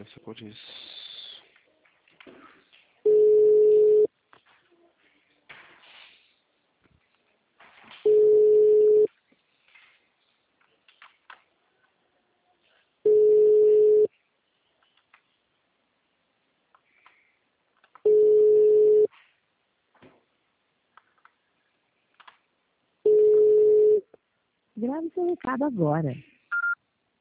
deve ser por isso. Grave seu recado agora.